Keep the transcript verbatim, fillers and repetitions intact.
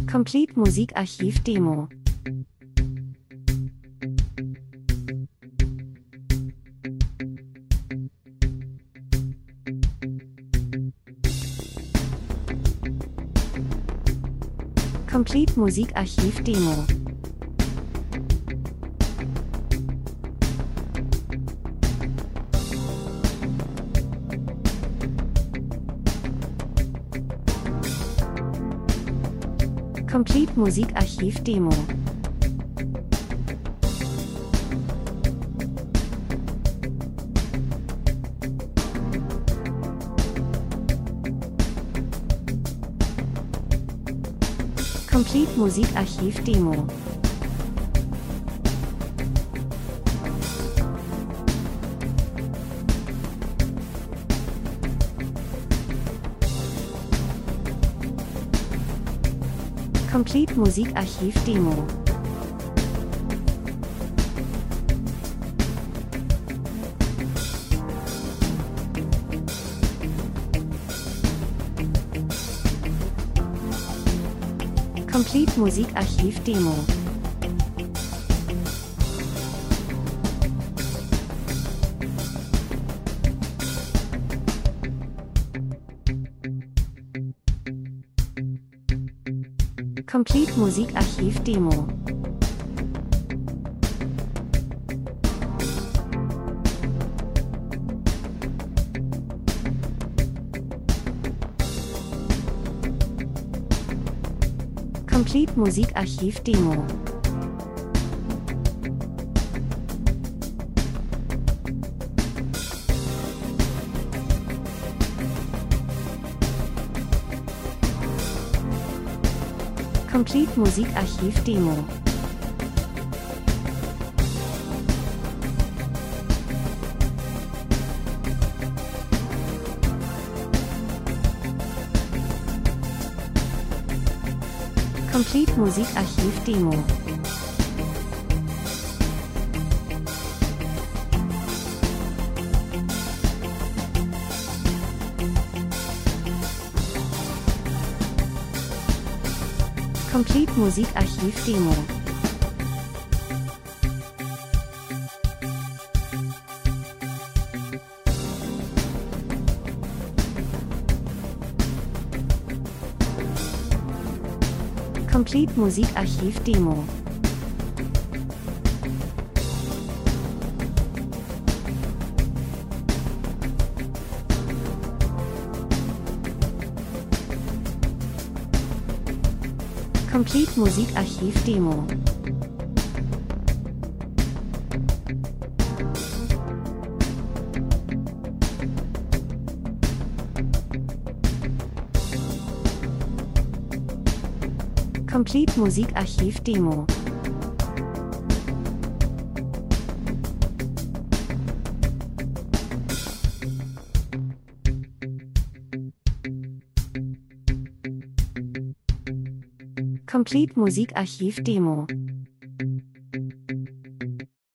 Complete Musikarchiv Demo. Complete Musikarchiv Demo. Complete Musikarchiv Demo. Complete Musikarchiv Demo. Complete Musikarchiv Demo. Complete Musikarchiv Demo. Complete Musikarchiv Demo. Complete Musikarchiv Demo. Complete Musikarchiv Demo. Complete Musikarchiv Demo. Complete Musikarchiv Demo. Complete Musikarchiv Demo. Complete Musikarchiv Demo. Complete Musikarchiv Demo. Complete Musikarchiv Demo.